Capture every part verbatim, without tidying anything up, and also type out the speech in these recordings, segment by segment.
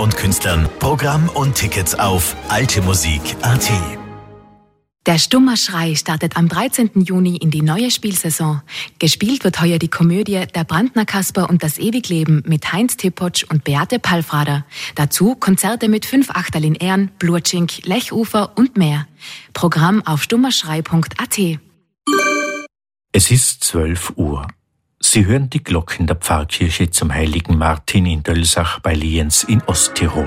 und Künstlern. Programm und Tickets auf altemusik punkt at. Der Stummer Schrei startet am dreizehnten Juni in die neue Spielsaison. Gespielt wird heuer die Komödie Der Brandner Kasper und das Ewigleben mit Heinz Tippotsch und Beate Palfrader. Dazu Konzerte mit fünf Achterl in Ehren, Blutschink, Lechufer und mehr. Programm auf stummerschrei punkt at. Es ist zwölf Uhr. Sie hören die Glocken der Pfarrkirche zum heiligen Martin in Dölsach bei Lienz in Osttirol.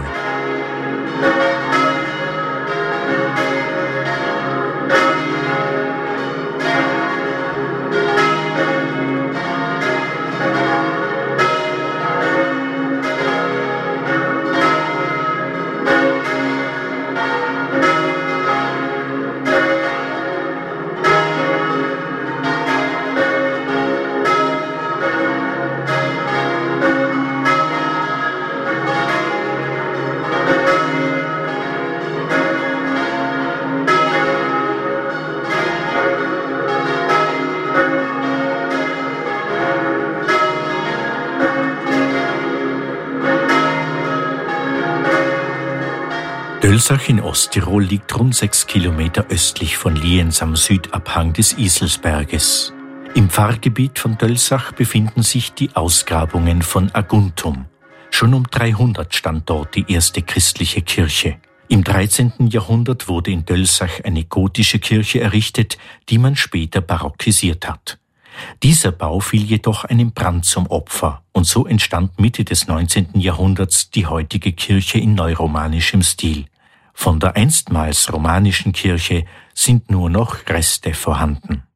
Dölsach in Osttirol liegt rund sechs Kilometer östlich von Lienz am Südabhang des Iselsberges. Im Pfarrgebiet von Dölsach befinden sich die Ausgrabungen von Aguntum. Schon um dreihundert stand dort die erste christliche Kirche. Im dreizehnten Jahrhundert wurde in Dölsach eine gotische Kirche errichtet, die man später barockisiert hat. Dieser Bau fiel jedoch einem Brand zum Opfer und so entstand Mitte des neunzehnten Jahrhunderts die heutige Kirche in neuromanischem Stil. Von der einstmals romanischen Kirche sind nur noch Reste vorhanden.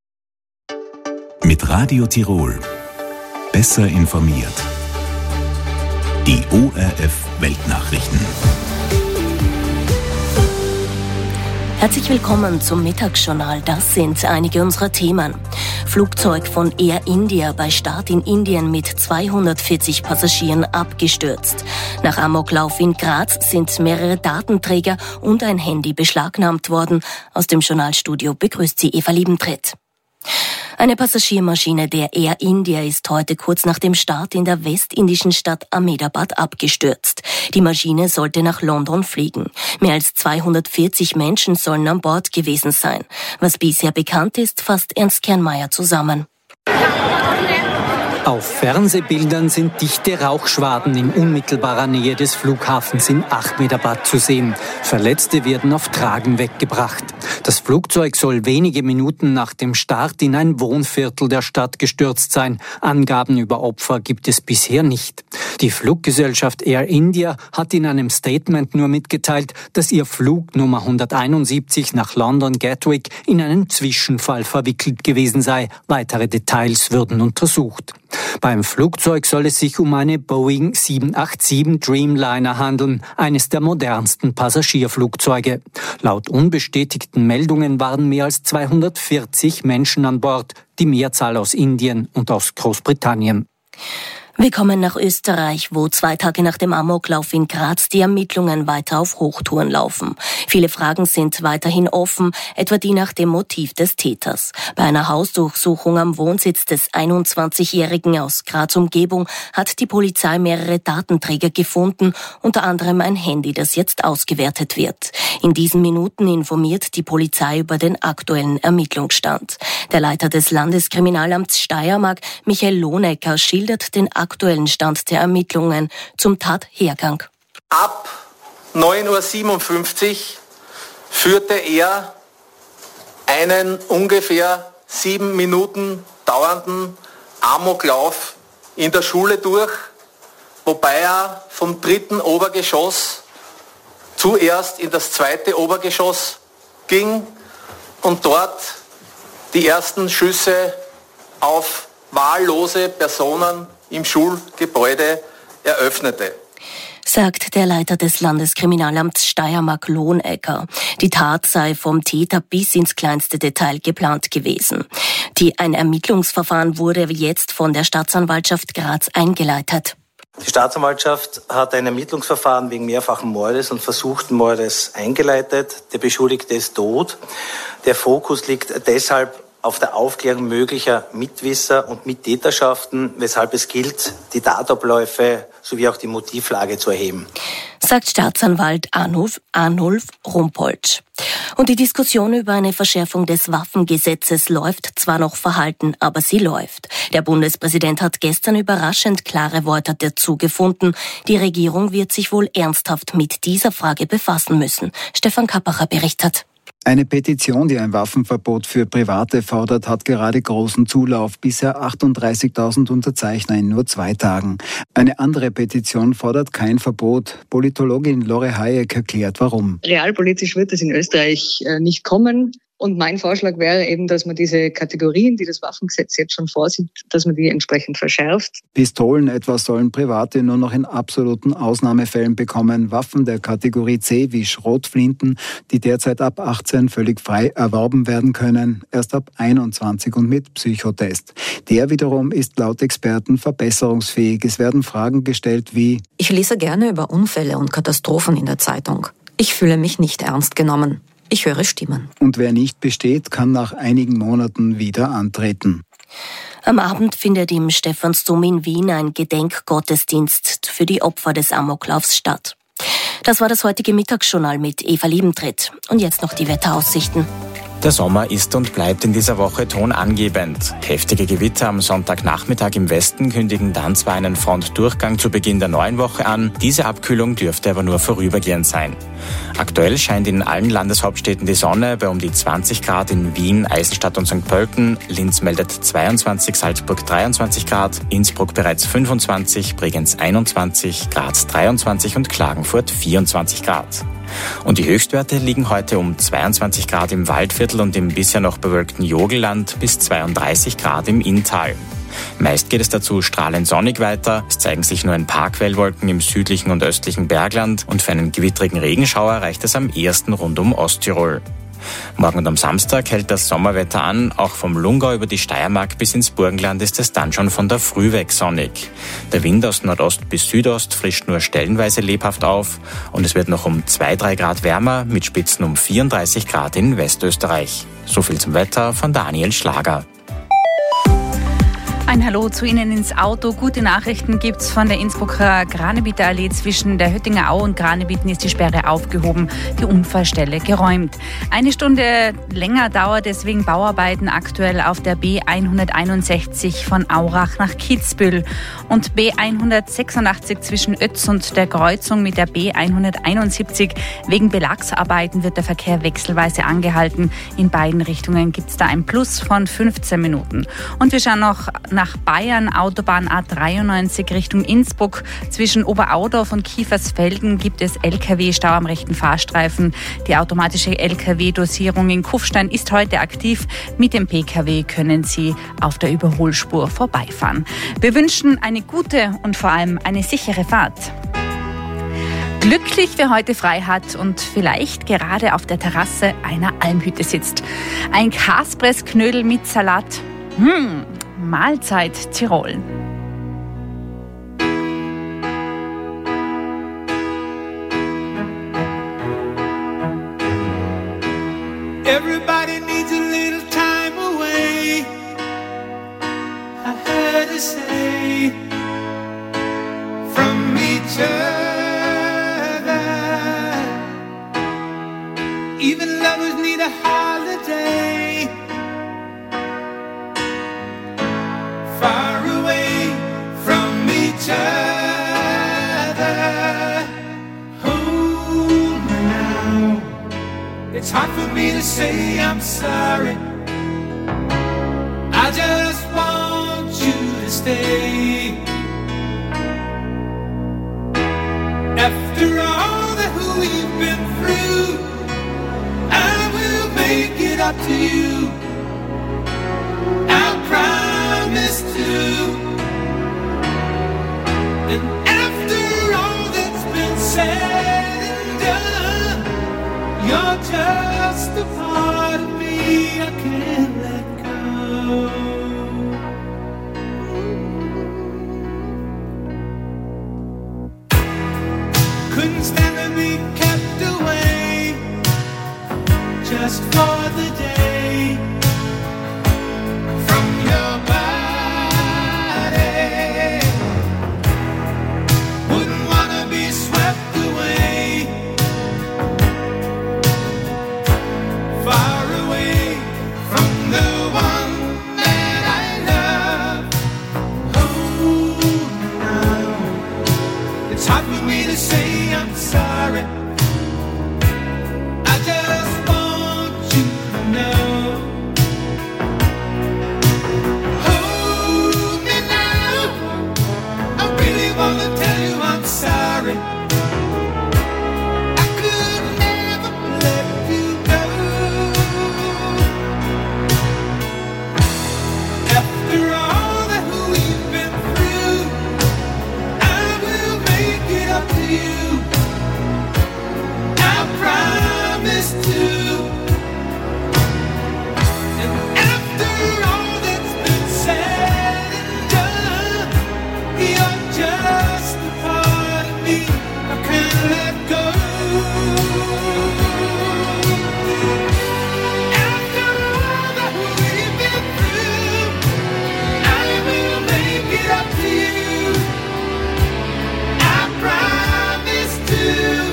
Mit Radio Tirol. Besser informiert. Die O R F Weltnachrichten. Herzlich willkommen zum Mittagsjournal. Das sind einige unserer Themen. Flugzeug von Air India bei Start in Indien mit zweihundertvierzig Passagieren abgestürzt. Nach Amoklauf in Graz sind mehrere Datenträger und ein Handy beschlagnahmt worden. Aus dem Journalstudio begrüßt sie Eva Liebentritt. Eine Passagiermaschine der Air India ist heute kurz nach dem Start in der westindischen Stadt Ahmedabad abgestürzt. Die Maschine sollte nach London fliegen. Mehr als zweihundertvierzig Menschen sollen an Bord gewesen sein. Was bisher bekannt ist, fasst Ernst Kernmeier zusammen. Auf Fernsehbildern sind dichte Rauchschwaden in unmittelbarer Nähe des Flughafens in Ahmedabad zu sehen. Verletzte werden auf Tragen weggebracht. Das Flugzeug soll wenige Minuten nach dem Start in ein Wohnviertel der Stadt gestürzt sein. Angaben über Opfer gibt es bisher nicht. Die Fluggesellschaft Air India hat in einem Statement nur mitgeteilt, dass ihr Flug Nummer hunderteinundsiebzig nach London Gatwick in einen Zwischenfall verwickelt gewesen sei. Weitere Details würden untersucht. Beim Flugzeug soll es sich um eine Boeing sieben acht sieben Dreamliner handeln, eines der modernsten Passagierflugzeuge. Laut unbestätigten Meldungen waren mehr als zweihundertvierzig Menschen an Bord, die Mehrzahl aus Indien und aus Großbritannien. Wir kommen nach Österreich, wo zwei Tage nach dem Amoklauf in Graz die Ermittlungen weiter auf Hochtouren laufen. Viele Fragen sind weiterhin offen, etwa die nach dem Motiv des Täters. Bei einer Hausdurchsuchung am Wohnsitz des einundzwanzigjährigen aus Graz Umgebung hat die Polizei mehrere Datenträger gefunden, unter anderem ein Handy, das jetzt ausgewertet wird. In diesen Minuten informiert die Polizei über den aktuellen Ermittlungsstand. Der Leiter des Landeskriminalamts Steiermark, Michael Lohnecker, schildert den aktuellen Stand der Ermittlungen zum Tathergang. Ab neun Uhr siebenundfünfzig führte er einen ungefähr sieben Minuten dauernden Amoklauf in der Schule durch, wobei er vom dritten Obergeschoss zuerst in das zweite Obergeschoss ging und dort die ersten Schüsse auf wahllose Personen im Schulgebäude eröffnete. Sagt der Leiter des Landeskriminalamts Steiermark Lohnecker. Die Tat sei vom Täter bis ins kleinste Detail geplant gewesen. Die, ein Ermittlungsverfahren wurde jetzt von der Staatsanwaltschaft Graz eingeleitet. Die Staatsanwaltschaft hat ein Ermittlungsverfahren wegen mehrfachen Mordes und versuchten Mordes eingeleitet. Der Beschuldigte ist tot. Der Fokus liegt deshalb auf der Aufklärung möglicher Mitwisser und Mittäterschaften, weshalb es gilt, die Tatabläufe sowie auch die Motivlage zu erheben. sagt Staatsanwalt Arnulf, Arnulf Rumpold. Und die Diskussion über eine Verschärfung des Waffengesetzes läuft zwar noch verhalten, aber sie läuft. Der Bundespräsident hat gestern überraschend klare Worte dazu gefunden. Die Regierung wird sich wohl ernsthaft mit dieser Frage befassen müssen. Stefan Kappacher berichtet. Eine Petition, die ein Waffenverbot für Private fordert, hat gerade großen Zulauf. Bisher achtunddreißigtausend Unterzeichner in nur zwei Tagen. Eine andere Petition fordert kein Verbot. Politologin Lore Hayek erklärt, warum. Realpolitisch wird es in Österreich nicht kommen. Und mein Vorschlag wäre eben, dass man diese Kategorien, die das Waffengesetz jetzt schon vorsieht, dass man die entsprechend verschärft. Pistolen etwa sollen Private nur noch in absoluten Ausnahmefällen bekommen. Waffen der Kategorie C wie Schrotflinten, die derzeit ab achtzehn völlig frei erworben werden können, erst ab einundzwanzig und mit Psychotest. Der wiederum ist laut Experten verbesserungsfähig. Es werden Fragen gestellt wie: Ich lese gerne über Unfälle und Katastrophen in der Zeitung. Ich fühle mich nicht ernst genommen. Ich höre Stimmen. Und wer nicht besteht, kann nach einigen Monaten wieder antreten. Am Abend findet im Stephansdom in Wien ein Gedenkgottesdienst für die Opfer des Amoklaufs statt. Das war das heutige Mittagsjournal mit Eva Liebentritt. Und jetzt noch die Wetteraussichten. Der Sommer ist und bleibt in dieser Woche tonangebend. Heftige Gewitter am Sonntagnachmittag im Westen kündigen dann zwar einen Frontdurchgang zu Beginn der neuen Woche an, diese Abkühlung dürfte aber nur vorübergehend sein. Aktuell scheint in allen Landeshauptstädten die Sonne bei um die zwanzig Grad in Wien, Eisenstadt und Sankt Pölten. Linz meldet zweiundzwanzig, Salzburg dreiundzwanzig Grad, Innsbruck bereits fünfundzwanzig, Bregenz einundzwanzig, Graz dreiundzwanzig und Klagenfurt vierundzwanzig Grad. Und die Höchstwerte liegen heute um zweiundzwanzig Grad im Waldviertel und im bisher noch bewölkten Jogelland bis zweiunddreißig Grad im Inntal. Meist geht es dazu strahlend sonnig weiter. Es zeigen sich nur ein paar Quellwolken im südlichen und östlichen Bergland und für einen gewittrigen Regenschauer reicht es am ehesten rund um Osttirol. Morgen und am Samstag hält das Sommerwetter an. Auch vom Lungau über die Steiermark bis ins Burgenland ist es dann schon von der Früh weg sonnig. Der Wind aus Nordost bis Südost frischt nur stellenweise lebhaft auf und es wird noch um zwei bis drei Grad wärmer mit Spitzen um vierunddreißig Grad in Westösterreich. So viel zum Wetter von Daniel Schlager. Ein Hallo zu Ihnen ins Auto. Gute Nachrichten gibt's von der Innsbrucker Granebieter Allee. Zwischen der Höttinger Au und Granebieten ist die Sperre aufgehoben, die Unfallstelle geräumt. Eine Stunde länger dauert deswegen Bauarbeiten aktuell auf der B hunderteinundsechzig von Aurach nach Kitzbühel und B hundertsechsundachtzig zwischen Ötz und der Kreuzung mit der B hunderteinundsiebzig. Wegen Belagsarbeiten wird der Verkehr wechselweise angehalten. In beiden Richtungen gibt's da ein Plus von fünfzehn Minuten. Und wir schauen noch nach Bayern, Autobahn A dreiundneunzig Richtung Innsbruck. Zwischen Oberaudorf und Kiefersfelden gibt es L K W-Stau am rechten Fahrstreifen. Die automatische L K W-Dosierung in Kufstein ist heute aktiv. Mit dem P K W können Sie auf der Überholspur vorbeifahren. Wir wünschen eine gute und vor allem eine sichere Fahrt. Glücklich, wer heute frei hat und vielleicht gerade auf der Terrasse einer Almhütte sitzt. Ein Kaspressknödel mit Salat. Hm. Mahlzeit Tirol. Everybody needs a little time away. I heard her say from each other. Even lovers need a holiday. Far away from each other. Hold me now. It's hard for me to say I'm sorry. I just want you to stay. After all that we've been through, I will make it up to you. I'll promise to. And after all that's been said and done, you're just a part of me I can't let go. Couldn't stand to be kept away just for the day from your body. Wouldn't wanna be swept away. me to say I'm sorry. I just want you to know. Hold me now. I really wanna tell you I'm sorry. I could never let you go. After all that we've been through, I will make it up to you. I promise to. And after all that's been said and done, you're just a part of me I can't let go. After all that we've been through, I will make it up to you. I promise to.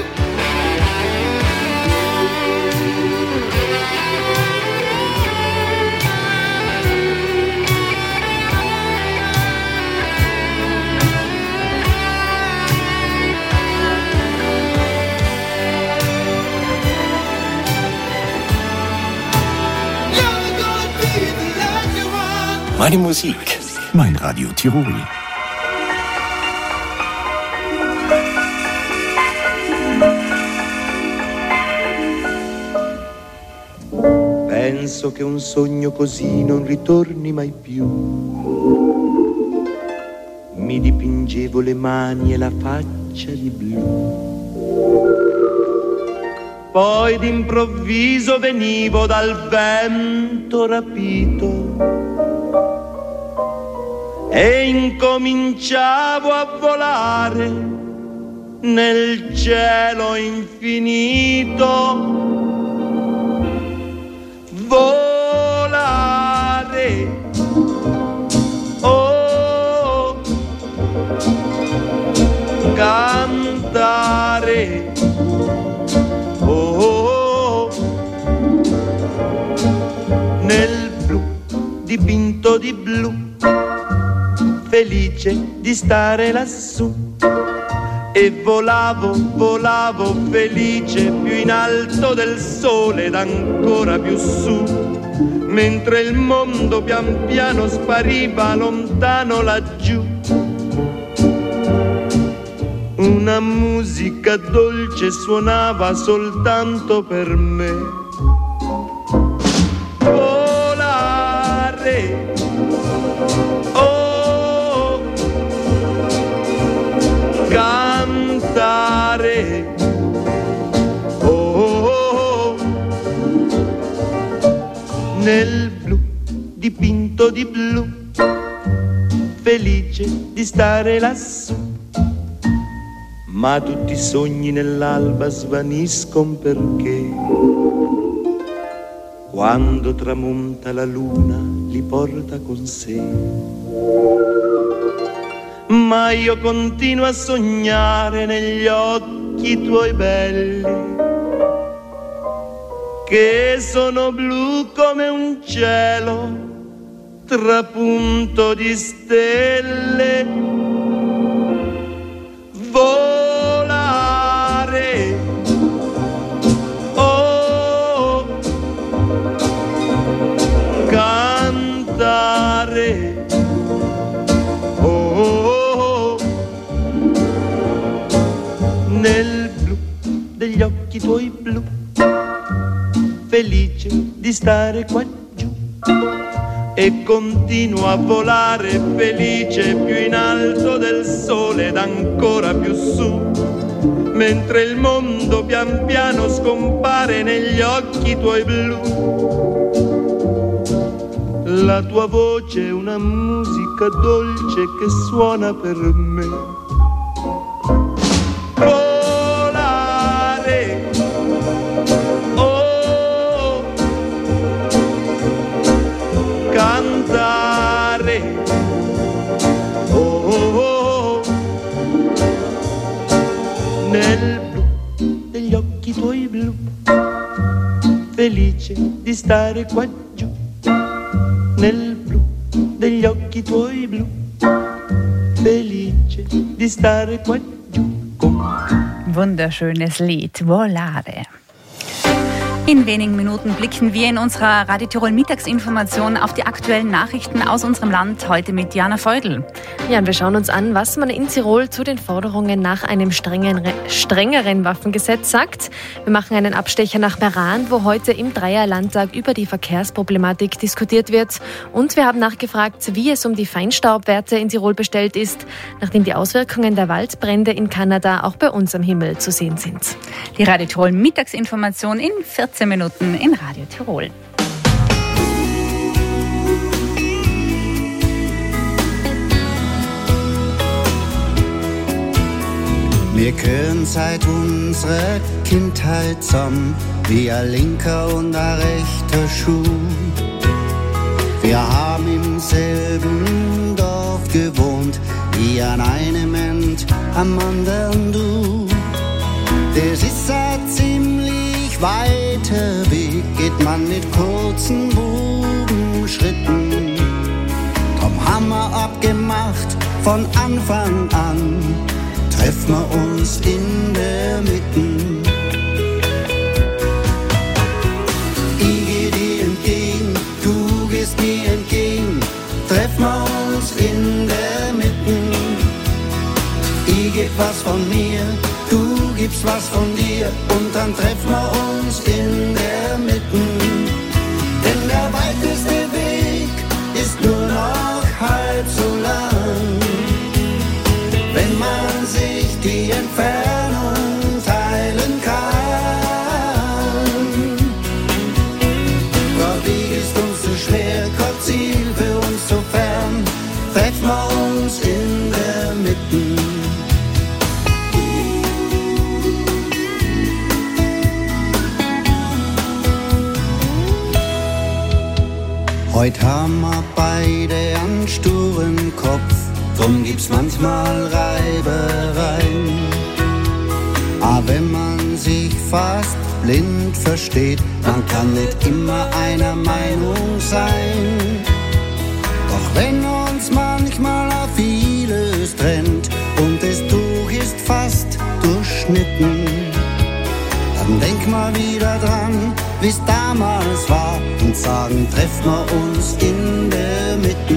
You're gonna be the lucky one. Meine Musik, mein Radio Tirol. Penso che un sogno così non ritorni mai più. Mi dipingevo le mani e la faccia di blu. Poi d'improvviso venivo dal vento rapito e incominciavo a volare nel cielo infinito. Volare, oh, cantare, oh, nel blu dipinto di blu, felice di stare lassù. E volavo, volavo felice più in alto del sole ed ancora più su, mentre il mondo pian piano spariva lontano laggiù. Una musica dolce suonava soltanto per me. Volare, oh, cantare, oh, oh, oh, nel blu dipinto di blu, felice di stare lassù. Ma tutti i sogni nell'alba svaniscono perché quando tramonta la luna li porta con sé. Ma io continuo a sognare negli occhi tuoi belli, che sono blu come un cielo trapunto di stelle. Volare, oh, cantare, oh, nel blu degli occhi tuoi blu, felice di stare qua giù. E continuo a volare felice più in alto del sole ed ancora più su, mentre il mondo pian piano scompare negli occhi tuoi blu. La tua voce è una musica dolce che suona per me. Volare, oh, cantare, oh, oh, oh, nel blu degli occhi tuoi blu, felice di stare qua giù, nel blu degli occhi tuoi blu, felice di stare qua giù con wunderschönes Lied, Volare. In wenigen Minuten blicken wir in unserer Radio Tirol Mittagsinformation auf die aktuellen Nachrichten aus unserem Land, heute mit Jana Feudel. Ja, und wir schauen uns an, was man in Tirol zu den Forderungen nach einem strengeren, strengeren Waffengesetz sagt. Wir machen einen Abstecher nach Meran, wo heute im Dreierlandtag über die Verkehrsproblematik diskutiert wird. Und wir haben nachgefragt, wie es um die Feinstaubwerte in Tirol bestellt ist, nachdem die Auswirkungen der Waldbrände in Kanada auch bei uns am Himmel zu sehen sind. Die Radio Tirol Mittagsinformation in vierzehn Minuten in Radio Tirol. Wir gehören seit unserer Kindheit zusammen, wie ein linker und ein rechter Schuh. Wir haben im selben Dorf gewohnt, wie an einem End am anderen du. Das ist ein ziemlich weiter Weg, geht man mit kurzen Bubenschritten. Drum haben wir abgemacht von Anfang an, treffen wir uns in der Mitte. Ich geh dir entgegen, du gehst mir entgegen, treffen wir uns in der Mitte. Ich geb was von mir, du gibst was von dir und dann treffen wir uns in der Mitte. Denn der weiteste Weg ist nur noch halb so lang, wenn man sich die Entfernung teilen kann. Der Weg ist uns zu schwer, kein Ziel für uns so fern, treffen wir uns in der Mitte. Heute haben wir beide einen sturen Kopf, drum gibt's manchmal Reibereien. Aber wenn man sich fast blind versteht, man kann nicht immer einer Meinung sein. Doch wenn uns manchmal auch vieles trennt und das Tuch ist fast durchschnitten, dann denk mal wieder dran, wie's damals war und sagen, treffen wir uns in der Mitte.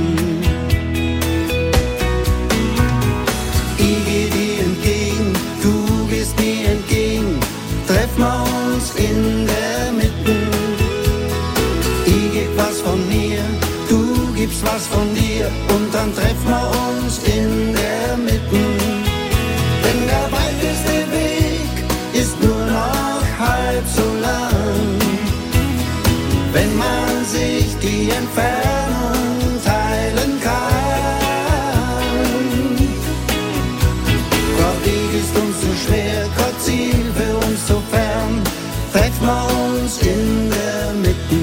Ich geh dir entgegen, du gehst mir entgegen, treffen wir uns in der Mitte. Ich geb was von mir, du gibst was von dir und dann treffen wir uns in der Mitte. Denn der weiteste Weg ist nur noch halb so lang, wenn man sich die Entfernung teilen kann. Der Weg ist uns zu schwer, kein Ziel für uns so fern, treffen wir uns in der Mitte.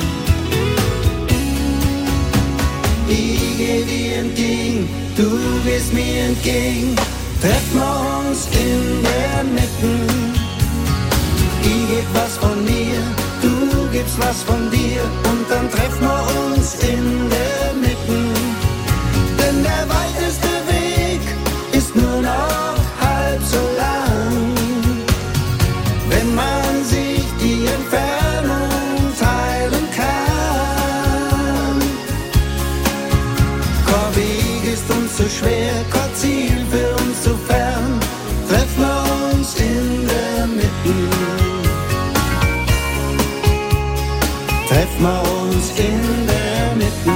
Ich geh dir entgegen, du gehst mir entgegen, treffen wir uns in der Mitte. Ich geb was von mir, du gibst was von dir und dann treffen wir uns in der Mitte. Denn der weiteste Weg ist nur noch halb so lang, wenn man sich die Entfernung teilen kann. Kein Weg ist uns zu schwer, kein Ziel für uns zu fern, treffen wir uns in der Mitte. Treffen wir uns in der Mitte.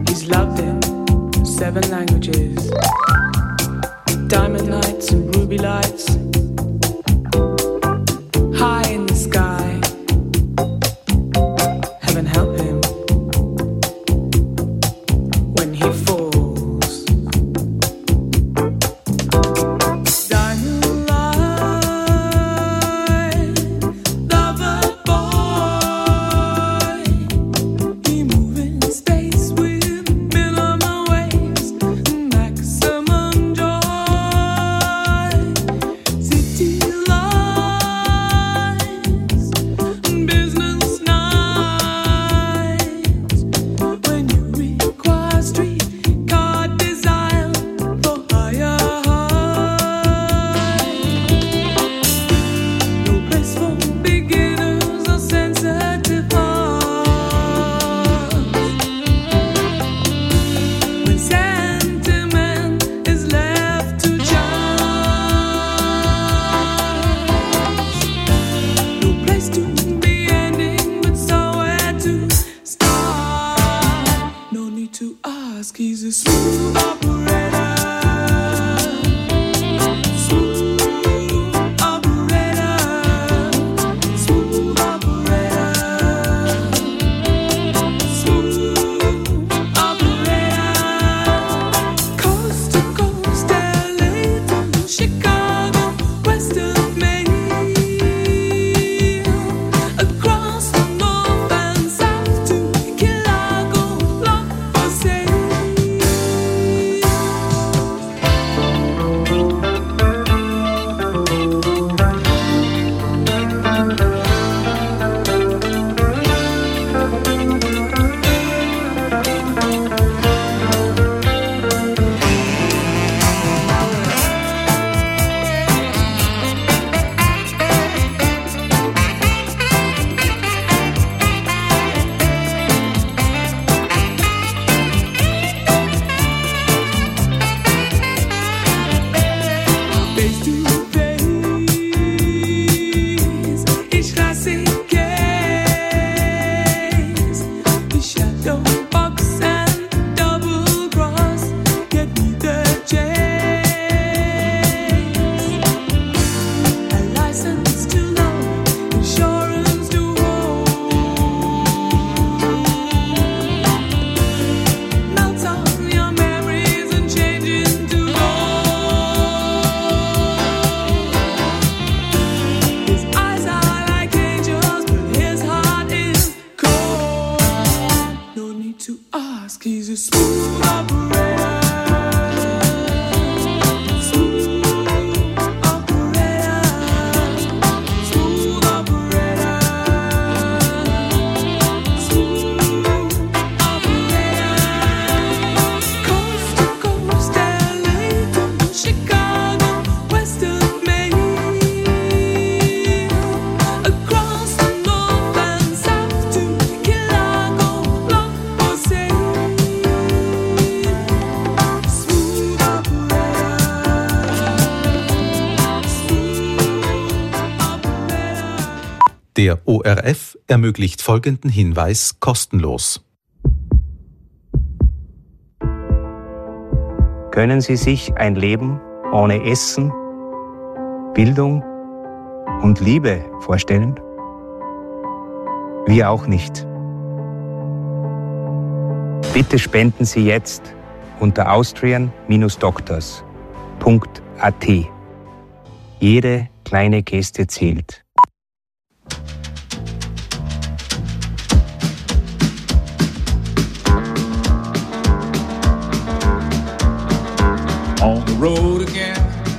Seven languages, diamond lights and ruby lights. lights high in the sky. Heaven help him when he falls. Diamond light, lover boy, he move in space with minimal waves, maximum joy. City lights, business nights, when you require streetcar desire for higher heights. No place for beginners or sensitive hearts. When sentiment is left to chance. No place to be ending, but somewhere to start. No need to ask, he's a smooth operator. Smooth operator. Smooth operator. Smooth operator. Coast to coast, L A to Chicago, west of Maine, across the north and south to Chicago, long for sale. Face to face, each classic case, the shadow box and double cross, get me the chase. A license to love, insurance to hold. Melt on your memories and change into gold. His eyes are like angels, but his heart is cold. No need to ask, he's a smooth operator. Smooth operator. Smooth operator. Smooth operator. Coast to coast, L A to Chicago, west of Maine, across the north and south to Chicago, long for sale. Smooth operator. Der O R F ermöglicht folgenden Hinweis kostenlos. Können Sie sich ein Leben ohne Essen, Bildung und Liebe vorstellen? Wir auch nicht. Bitte spenden Sie jetzt unter austrian Bindestrich doctors Punkt a t. Jede kleine Geste zählt. On the road again.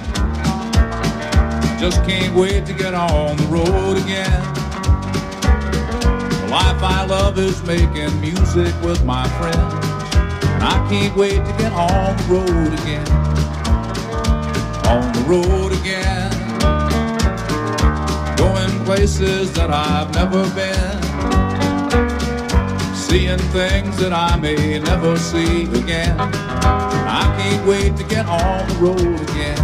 Just can't wait to get on the road again. The life I love is making music with my friends. And I can't wait to get on the road again. On the road again. Going places that I've never been. Seeing things that I may never see again. I can't wait to get on the road again.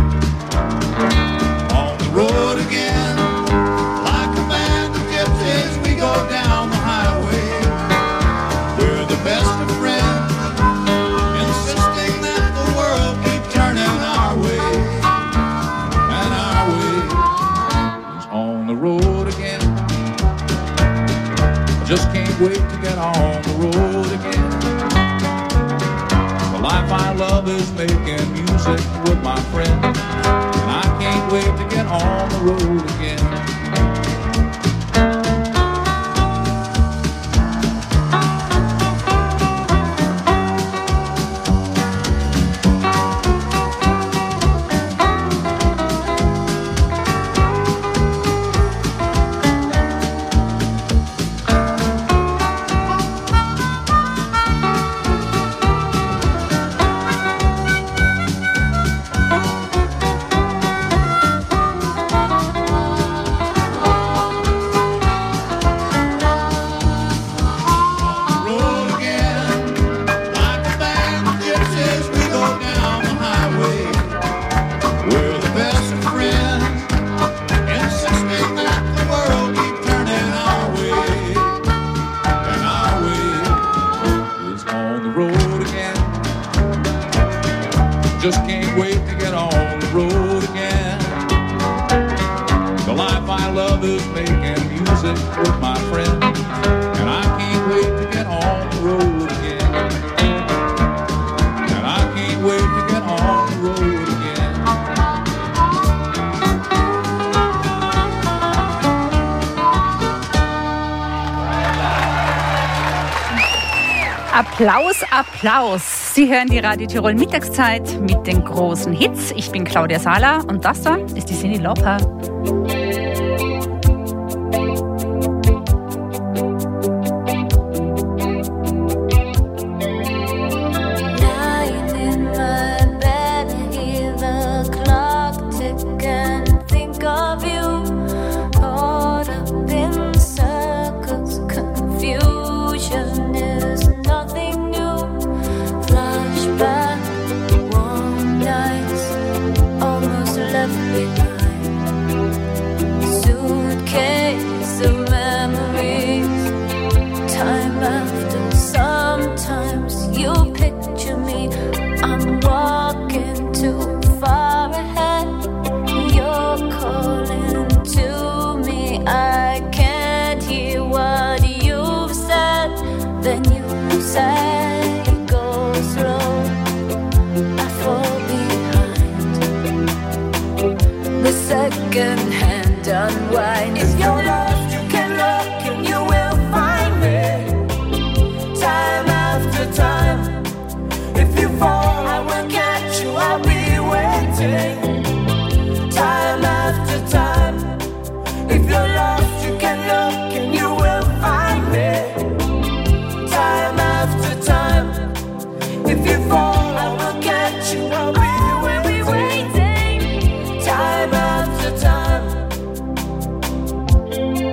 On the road again. Like a band of gypsies, we go down the highway. We're the best of friends, insisting that the world keep turning our way. And I can't wait to get on the road again. The life I love is making music with my friend, and I can't wait to get on the road again. Just can't wait to get on the road again. The life I love is making music with my friend, and I can't wait to get on the road again. And I can't wait to get on the road again. Applaus, Applaus. Sie hören die Radio Tirol Mittagszeit mit den großen Hits. Ich bin Claudia Sala und das da ist die Cyndi Lauper. Second-hand unwind. If you're lost, you can look and you will find me. Time after time. If you fall, I will catch you. I'll be waiting. Time after time. If you're lost, you can look and you will find me. Time after time. If you fall, I will catch you. I'll be waiting. Time after time.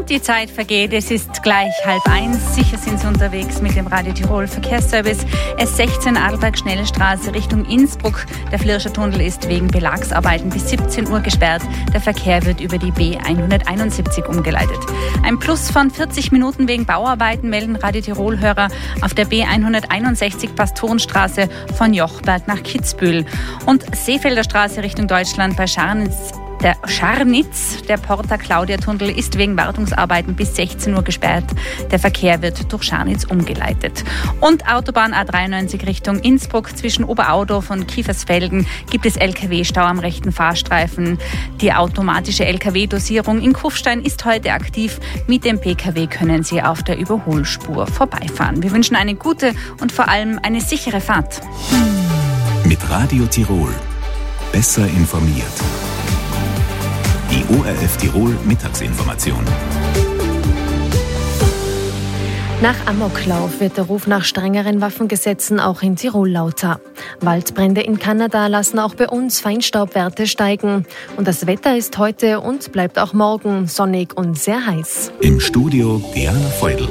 die Zeit vergeht. Es ist gleich halb eins. Sicher sind Sie unterwegs mit dem Radio Tirol Verkehrsservice. S sechzehn Adelberg-Schnellstraße Richtung Innsbruck. Der Vlierscher Tunnel ist wegen Belagsarbeiten bis siebzehn Uhr gesperrt. Der Verkehr wird über die B hunderteinundsiebzig umgeleitet. Ein Plus von vierzig Minuten wegen Bauarbeiten melden Radio Tirol-Hörer auf der B hunderteinundsechzig Pastorenstraße von Jochberg nach Kitzbühel. Und Seefelder Straße Richtung Deutschland bei Scharnitz. Der Scharnitz, der Porta-Claudia-Tunnel, ist wegen Wartungsarbeiten bis sechzehn Uhr gesperrt. Der Verkehr wird durch Scharnitz umgeleitet. Und Autobahn A dreiundneunzig Richtung Innsbruck zwischen Oberaudorf und Kiefersfelden gibt es L K W-Stau am rechten Fahrstreifen. Die automatische L K W-Dosierung in Kufstein ist heute aktiv. Mit dem P K W können Sie auf der Überholspur vorbeifahren. Wir wünschen eine gute und vor allem eine sichere Fahrt. Mit Radio Tirol. Besser informiert. Die O R F Tirol Mittagsinformation. Nach Amoklauf wird der Ruf nach strengeren Waffengesetzen auch in Tirol lauter. Waldbrände in Kanada lassen auch bei uns Feinstaubwerte steigen. Und das Wetter ist heute und bleibt auch morgen sonnig und sehr heiß. Im Studio Diana Feudel.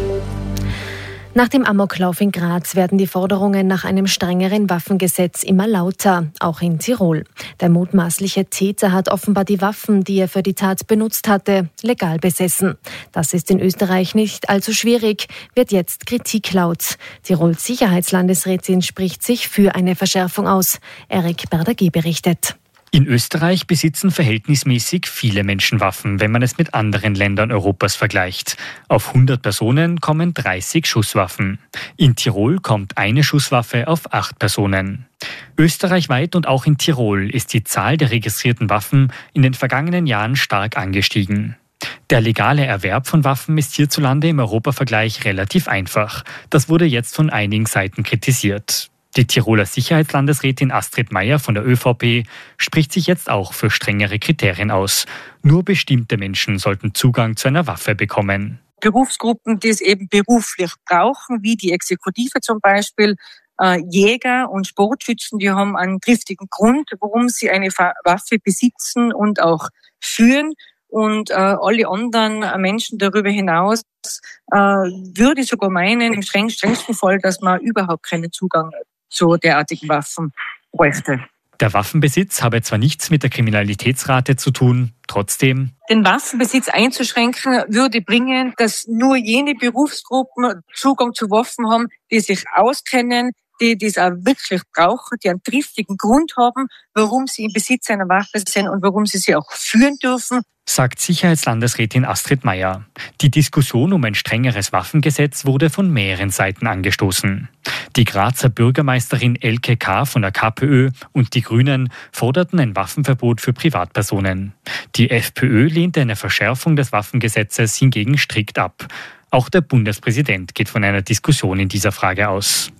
Nach dem Amoklauf in Graz werden die Forderungen nach einem strengeren Waffengesetz immer lauter, auch in Tirol. Der mutmaßliche Täter hat offenbar die Waffen, die er für die Tat benutzt hatte, legal besessen. Das ist in Österreich nicht allzu schwierig, wird jetzt Kritik laut. Tirols Sicherheitslandesrätin spricht sich für eine Verschärfung aus. Erik Berdagy berichtet. In Österreich besitzen verhältnismäßig viele Menschen Waffen, wenn man es mit anderen Ländern Europas vergleicht. Auf hundert Personen kommen dreißig Schusswaffen. In Tirol kommt eine Schusswaffe auf acht Personen. Österreichweit und auch in Tirol ist die Zahl der registrierten Waffen in den vergangenen Jahren stark angestiegen. Der legale Erwerb von Waffen ist hierzulande im Europavergleich relativ einfach. Das wurde jetzt von einigen Seiten kritisiert. Die Tiroler Sicherheitslandesrätin Astrid Meier von der ÖVP spricht sich jetzt auch für strengere Kriterien aus. Nur bestimmte Menschen sollten Zugang zu einer Waffe bekommen. Berufsgruppen, die es eben beruflich brauchen, wie die Exekutive zum Beispiel, äh, Jäger und Sportschützen, die haben einen triftigen Grund, warum sie eine Waffe besitzen und auch führen. Und äh, alle anderen Menschen darüber hinaus äh, würde ich sogar meinen, im streng, strengsten Fall, dass man überhaupt keinen Zugang zu derartigen Waffen bräuchte. Der Waffenbesitz habe zwar nichts mit der Kriminalitätsrate zu tun, trotzdem. Den Waffenbesitz einzuschränken würde bringen, dass nur jene Berufsgruppen Zugang zu Waffen haben, die sich auskennen, die dies auch wirklich brauchen, die einen triftigen Grund haben, warum sie im Besitz einer Waffe sind und warum sie sie auch führen dürfen, sagt Sicherheitslandesrätin Astrid Meier. Die Diskussion um ein strengeres Waffengesetz wurde von mehreren Seiten angestoßen. Die Grazer Bürgermeisterin Elke K. von der KPÖ und die Grünen forderten ein Waffenverbot für Privatpersonen. Die FPÖ lehnte eine Verschärfung des Waffengesetzes hingegen strikt ab. Auch der Bundespräsident geht von einer Diskussion in dieser Frage aus.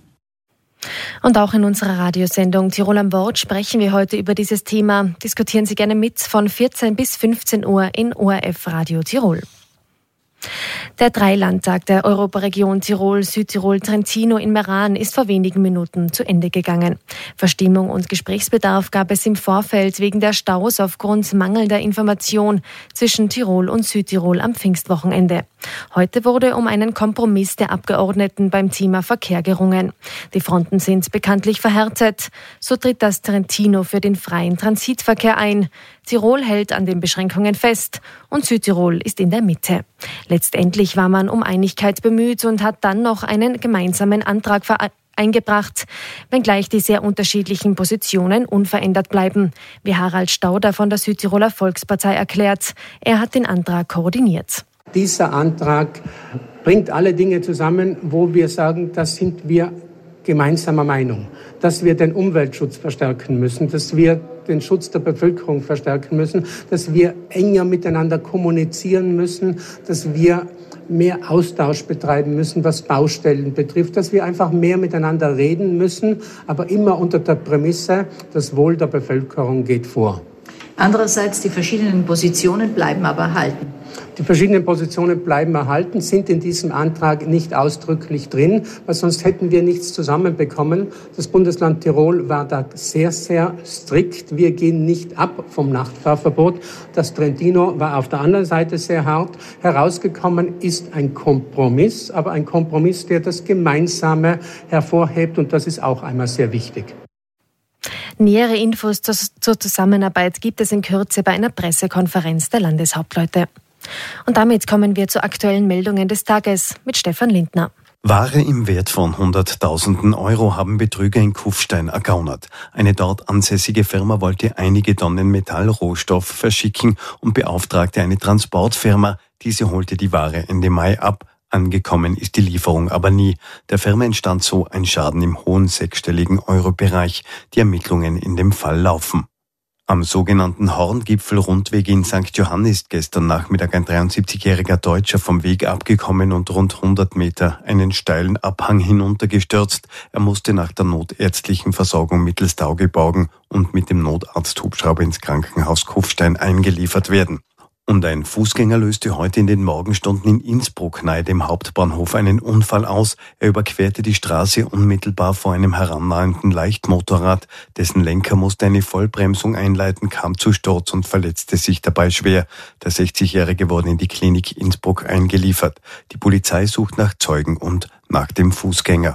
Und auch in unserer Radiosendung Tirol am Wort sprechen wir heute über dieses Thema. Diskutieren Sie gerne mit von vierzehn bis fünfzehn Uhr in O R F Radio Tirol. Der Dreilandtag der Europaregion Tirol, Südtirol, Trentino in Meran ist vor wenigen Minuten zu Ende gegangen. Verstimmung und Gesprächsbedarf gab es im Vorfeld wegen der Staus aufgrund mangelnder Information zwischen Tirol und Südtirol am Pfingstwochenende. Heute wurde um einen Kompromiss der Abgeordneten beim Thema Verkehr gerungen. Die Fronten sind bekanntlich verhärtet. So tritt das Trentino für den freien Transitverkehr ein. Tirol hält an den Beschränkungen fest und Südtirol ist in der Mitte. Letztendlich war man um Einigkeit bemüht und hat dann noch einen gemeinsamen Antrag eingebracht, wenngleich die sehr unterschiedlichen Positionen unverändert bleiben, wie Harald Stauder von der Südtiroler Volkspartei erklärt. Er hat den Antrag koordiniert. Dieser Antrag bringt alle Dinge zusammen, wo wir sagen, das sind wir gemeinsamer Meinung, dass wir den Umweltschutz verstärken müssen, dass wir den Schutz der Bevölkerung verstärken müssen, dass wir enger miteinander kommunizieren müssen, dass wir mehr Austausch betreiben müssen, was Baustellen betrifft, dass wir einfach mehr miteinander reden müssen, aber immer unter der Prämisse, das Wohl der Bevölkerung geht vor. Andererseits, die verschiedenen Positionen bleiben aber erhalten. Die verschiedenen Positionen bleiben erhalten, sind in diesem Antrag nicht ausdrücklich drin, weil sonst hätten wir nichts zusammenbekommen. Das Bundesland Tirol war da sehr, sehr strikt. Wir gehen nicht ab vom Nachtfahrverbot. Das Trentino war auf der anderen Seite sehr hart. Herausgekommen ist ein Kompromiss, aber ein Kompromiss, der das Gemeinsame hervorhebt, und das ist auch einmal sehr wichtig. Nähere Infos zur, zur Zusammenarbeit gibt es in Kürze bei einer Pressekonferenz der Landeshauptleute. Und damit kommen wir zu aktuellen Meldungen des Tages mit Stefan Lindner. Ware im Wert von Hunderttausenden Euro haben Betrüger in Kufstein ergaunert. Eine dort ansässige Firma wollte einige Tonnen Metallrohstoff verschicken und beauftragte eine Transportfirma. Diese holte die Ware Ende Mai ab. Angekommen ist die Lieferung aber nie. Der Firma entstand so ein Schaden im hohen sechsstelligen Euro-Bereich. Die Ermittlungen in dem Fall laufen. Am sogenannten Horngipfel-Rundweg in Sankt Johann ist gestern Nachmittag ein dreiundsiebzigjähriger Deutscher vom Weg abgekommen und rund hundert Meter einen steilen Abhang hinuntergestürzt. Er musste nach der notärztlichen Versorgung mittels Taugebaugen und mit dem Notarzthubschrauber ins Krankenhaus Kufstein eingeliefert werden. Und ein Fußgänger löste heute in den Morgenstunden in Innsbruck nahe dem Hauptbahnhof einen Unfall aus. Er überquerte die Straße unmittelbar vor einem herannahenden Leichtmotorrad. Dessen Lenker musste eine Vollbremsung einleiten, kam zu Sturz und verletzte sich dabei schwer. Der sechzigjährige wurde in die Klinik Innsbruck eingeliefert. Die Polizei sucht nach Zeugen und nach dem Fußgänger.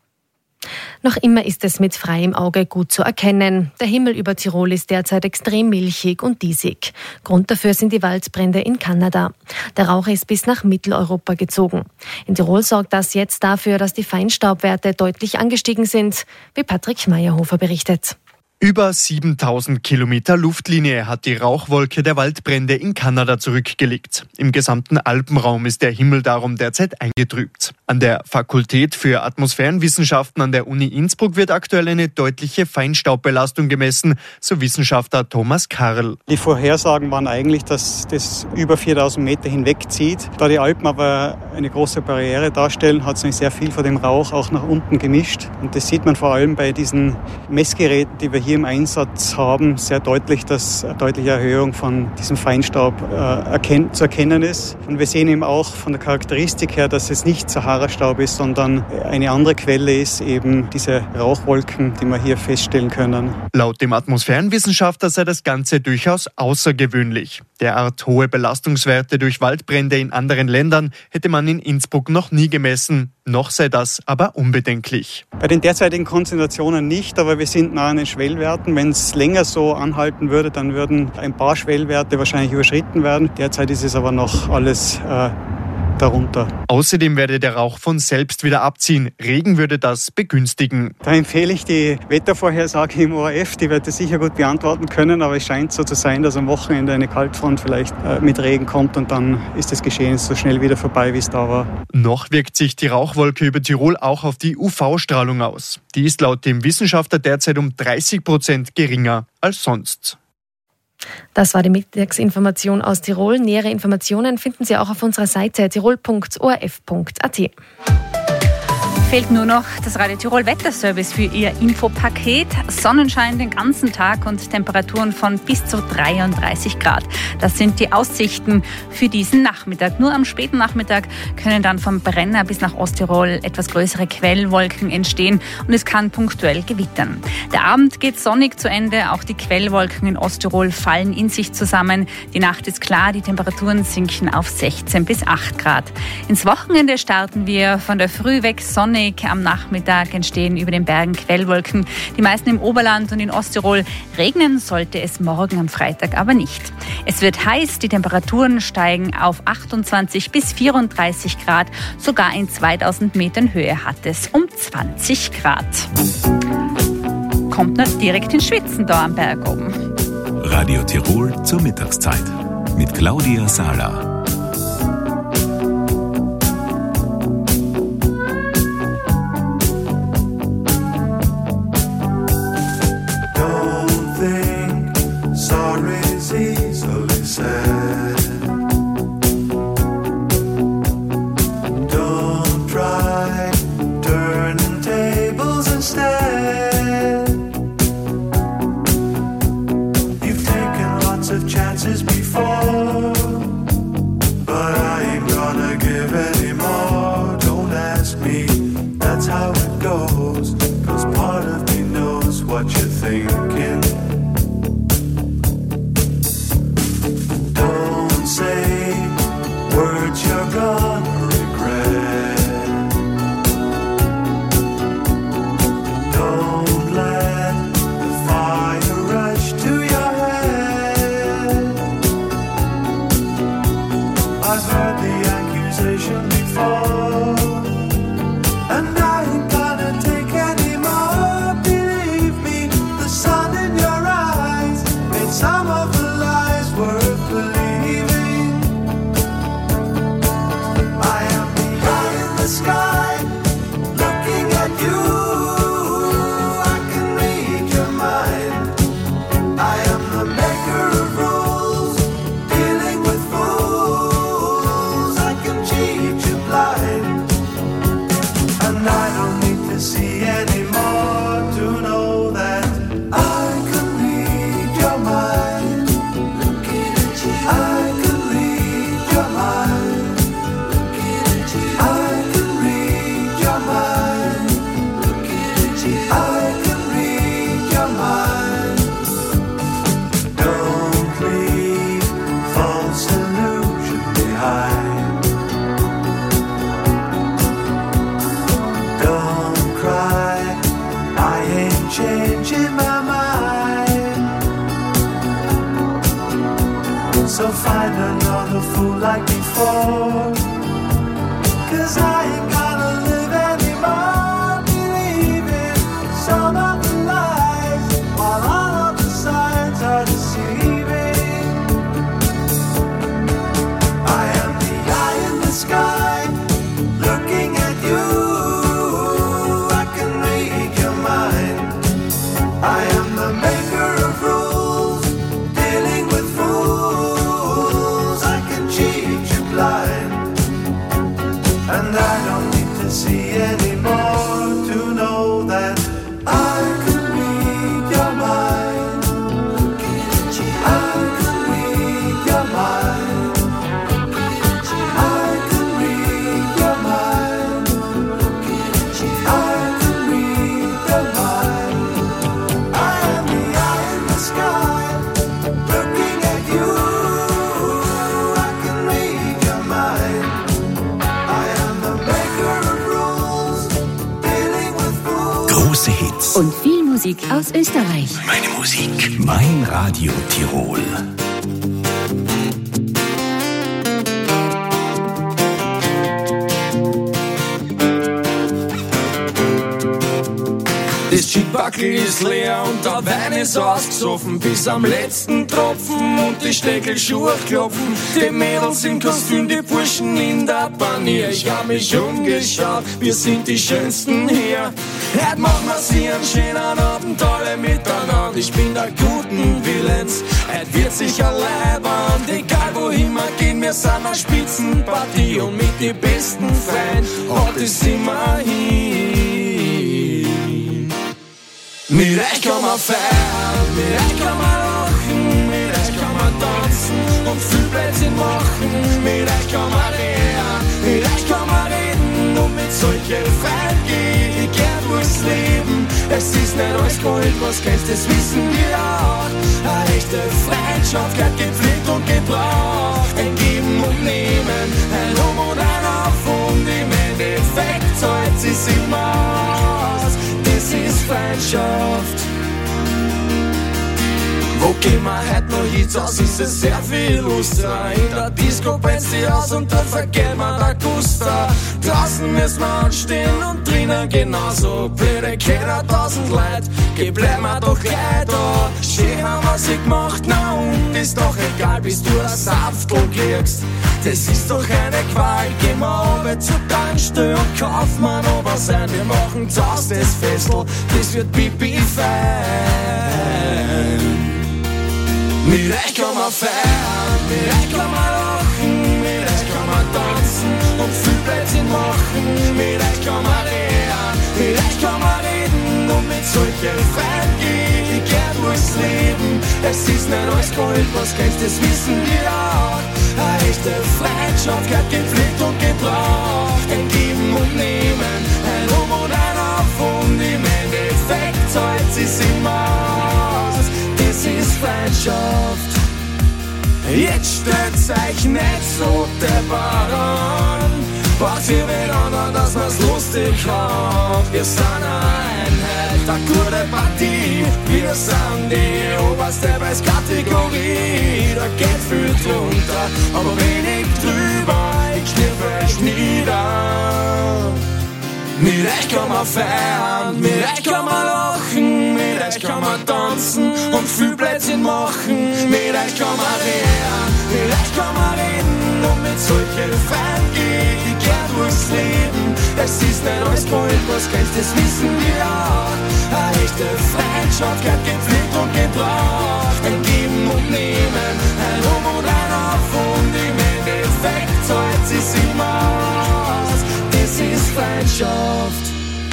Noch immer ist es mit freiem Auge gut zu erkennen. Der Himmel über Tirol ist derzeit extrem milchig und diesig. Grund dafür sind die Waldbrände in Kanada. Der Rauch ist bis nach Mitteleuropa gezogen. In Tirol sorgt das jetzt dafür, dass die Feinstaubwerte deutlich angestiegen sind, wie Patrick Meyerhofer berichtet. Über siebentausend Kilometer Luftlinie hat die Rauchwolke der Waldbrände in Kanada zurückgelegt. Im gesamten Alpenraum ist der Himmel darum derzeit eingetrübt. An der Fakultät für Atmosphärenwissenschaften an der Uni Innsbruck wird aktuell eine deutliche Feinstaubbelastung gemessen, so Wissenschaftler Thomas Karl. Die Vorhersagen waren eigentlich, dass das über viertausend Meter hinwegzieht. Da die Alpen aber eine große Barriere darstellen, hat sich sehr viel von dem Rauch auch nach unten gemischt. Und das sieht man vor allem bei diesen Messgeräten, die wir hier im Einsatz haben, sehr deutlich, dass eine deutliche Erhöhung von diesem Feinstaub äh, erken- zu erkennen ist. Und wir sehen eben auch von der Charakteristik her, dass es nicht Sahara-Staub ist, sondern eine andere Quelle ist, eben diese Rauchwolken, die wir hier feststellen können. Laut dem Atmosphärenwissenschaftler sei das Ganze durchaus außergewöhnlich. Derart hohe Belastungswerte durch Waldbrände in anderen Ländern hätte man in Innsbruck noch nie gemessen. Noch sei das aber unbedenklich. Bei den derzeitigen Konzentrationen nicht, aber wir sind nah an den Schwellwerten. Wenn es länger so anhalten würde, dann würden ein paar Schwellwerte wahrscheinlich überschritten werden. Derzeit ist es aber noch alles äh, darunter. Außerdem werde der Rauch von selbst wieder abziehen. Regen würde das begünstigen. Da empfehle ich die Wettervorhersage im O R F. Die wird das sicher gut beantworten können, aber es scheint so zu sein, dass am Wochenende eine Kaltfront vielleicht äh, mit Regen kommt und dann ist das Geschehen so schnell wieder vorbei, wie es da war. Noch wirkt sich die Rauchwolke über Tirol auch auf die U V-Strahlung aus. Die ist laut dem Wissenschaftler derzeit um dreißig Prozent geringer als sonst. Das war die Mittagsinformation aus Tirol. Nähere Informationen finden Sie auch auf unserer Seite tirol punkt o r f punkt a t. Fehlt nur noch das Radio Tirol Wetterservice für Ihr Infopaket. Sonnenschein den ganzen Tag und Temperaturen von bis zu dreiunddreißig Grad. Das sind die Aussichten für diesen Nachmittag. Nur am späten Nachmittag können dann vom Brenner bis nach Osttirol etwas größere Quellwolken entstehen und es kann punktuell gewittern. Der Abend geht sonnig zu Ende. Auch die Quellwolken in Osttirol fallen in sich zusammen. Die Nacht ist klar, die Temperaturen sinken auf sechzehn bis acht Grad. Ins Wochenende starten wir von der Früh weg sonnig. Am Nachmittag entstehen über den Bergen Quellwolken. Die meisten im Oberland und in Osttirol. Regnen sollte es morgen am Freitag aber nicht. Es wird heiß, die Temperaturen steigen auf achtundzwanzig bis vierunddreißig Grad. Sogar in zweitausend Metern Höhe hat es um zwanzig Grad. Kommt noch direkt ins Schwitzen da am Berg oben. Radio Tirol zur Mittagszeit mit Claudia Sala. Chances before ocean before, and I ain't gonna take any more. Believe me, the sun in your eyes made some of the lies worth believing. I am the eye in the sky, looking at you. I can read your mind. I am the maker of rules, dealing with fools. I can cheat you blind, and I don't need to see anymore to know that I can read your mind. I can read your mind. I can read your mind. I can read your mind. Don't leave false illusion behind. Don't cry, I ain't changing my mind. So find another fool like before, 'cause I ain't gonna live anymore believing some of the lies, while all of the signs are deceiving. I am the eye in the sky, looking at you. I can read your mind. I am the maker of rules, dealing with fools. I can cheat you blind, and I don't need to see anymore to know that I can read your mind. I can read your mind. I can read your mind. I can read your mind. I am the eye in the sky, looking at you. I can read your mind. I am the maker of rules, dealing with fools. Große Hits. Und viel Musik aus Österreich. Meine Musik. Mein Radio Tirol. Das Gin-Backel ist leer und der Wein ist ausgesoffen bis am letzten Tropfen und die Steckelschuhe klopfen. Die Mädels im Kostüm, die Burschen in der Panier. Ich hab mich umgeschaut, wir sind die Schönsten hier. Heute machen wir sie einen schönen Abend alle miteinander. Ich bin der guten Willens, heute wird sicher leibern. Egal wohin wir gehen, wir sind eine Spitzenpartie und mit die besten Freunden heute sind wir hin. Mit euch kann man feiern, mit euch kann man lachen, mit euch kann man tanzen und viel Blödsinn machen. Mit euch kann man reden, mit euch kann man reden und mit solchen Freunden geh ich gern durchs Leben. Es ist nicht alles Gold, was kennst, das wissen wir auch. Eine echte Freundschaft gehört gepflegt und gebraucht. Ein Geben und Nehmen, ein Um und ein Auf und im Endeffekt zahlt sie's immer aus. Das ist Freundschaft. Wo gehen wir heute noch hin? Das ist es sehr viel luster. In der Disco brennt sie aus und dann vergehen wir der Guster. Draußen müssen wir anstehen und drinnen genauso. Blöde Kinder, tausend Leute, geh bleiben wir doch gleich da. Schön haben wir sie gemacht, na und ist doch egal, bis du das Saftel kriegst. Das ist doch eine Qual, geh mal runter zur Tankstelle und kauf mir noch was ein. Wir machen Zaus das Fessel, das wird pipi fein. Mit euch kann man feiern, mit euch kann man lachen, mit euch kann man tanzen und viel Blödsinn machen. Mit euch kann man reden, mit euch kann man reden und mit solchen Freunden geh ich gern durchs Leben. Es ist nicht alles Gold, was kennst, das wissen wir auch. Eine echte Freundschaft gehört gepflegt und gebraucht. Ein Geben und Nehmen, ein Um und ein Auf und im Endeffekt zahlt sie's immer aus. Das ist Freundschaft. Jetzt stellt's euch nicht so deppert an. Braucht ihr miteinander, dass wir's lustig haben. Wir sind eine Einheit, eine gute Partie. Wir sind die oberste Preiskategorie. Da geht viel drunter, aber wenig drüber. ich schnüffel nieder. Mit euch kann man feiern, mit euch kann man lachen, mit euch kann man tanzen und viel Blödsinn machen. Mit euch kann man reden, mit euch kann man reden und mit solchen Feiern geh ich gern durchs Leben. Es ist nicht alles Gold, was Geld, das wissen wir auch. Eine echte Freundschaft gehört gepflegt und gebraucht. Ein Geben und Nehmen, ein Um und ein Auf und im Endeffekt zahlt sie's immer aus. Das ist Freundschaft.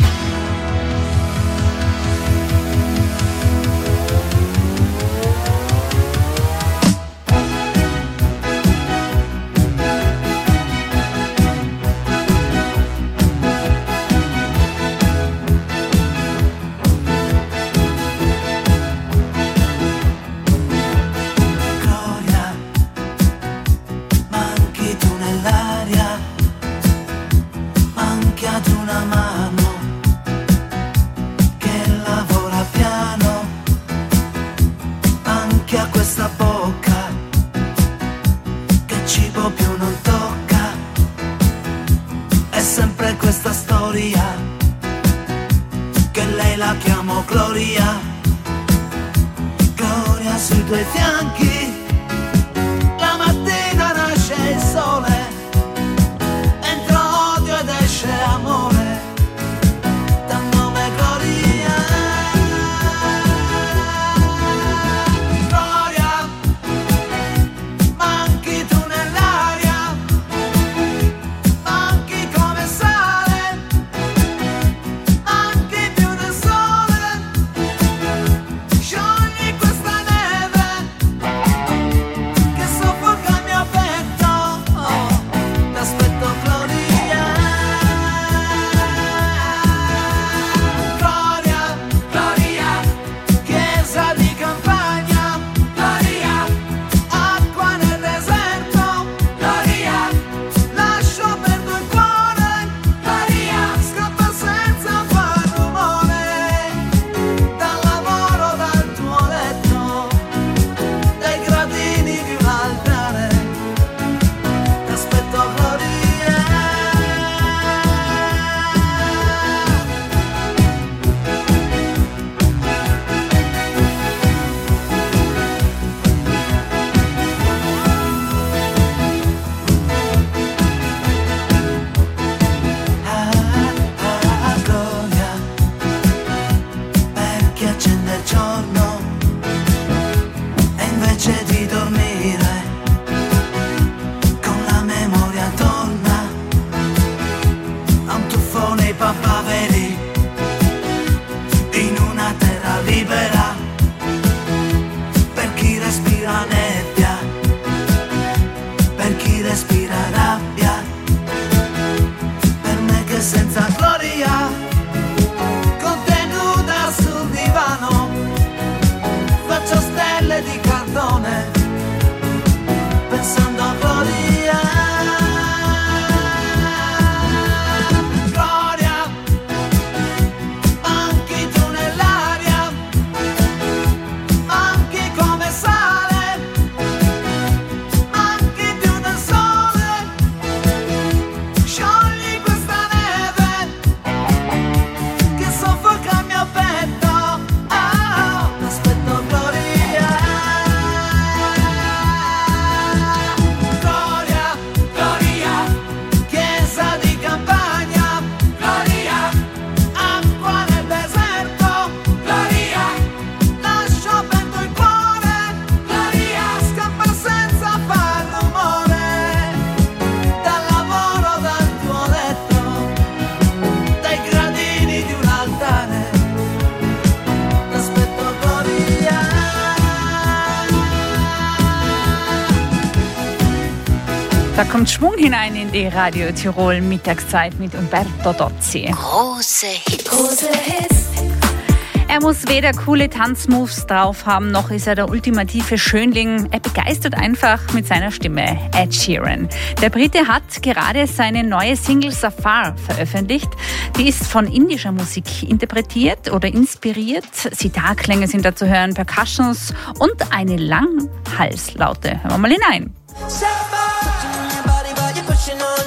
Da kommt Schwung hinein in die Radio Tirol Mittagszeit mit Umberto Tozzi. Große Hits. Große Hits. Er muss weder coole Tanzmoves drauf haben, noch ist er der ultimative Schönling. Er begeistert einfach mit seiner Stimme. Ed Sheeran. Der Brite hat gerade seine neue Single Safar veröffentlicht. Die ist von indischer Musik interpretiert oder inspiriert. Sitar-Klänge sind da zu hören, Percussions und eine Langhalslaute. Hören wir mal hinein. Touching on your body while you're pushing on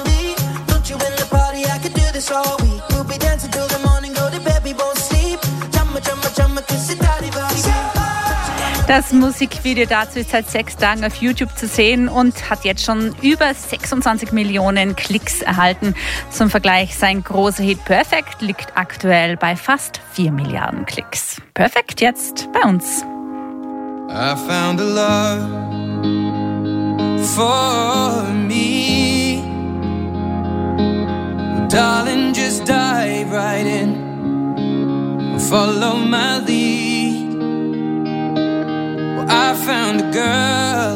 this all week. We'll be dancing till the morning, go to bed, we won't sleep. Jumma, jumma, jumma, kiss it, daddy, body. Das Musikvideo dazu ist seit sechs Tagen auf YouTube zu sehen und hat jetzt schon über sechsundzwanzig Millionen Klicks erhalten. Zum Vergleich, sein großer Hit Perfect liegt aktuell bei fast vier Milliarden Klicks. Perfect jetzt bei uns. I found a love for me. Darling, just dive right in. Follow my lead. I found a girl,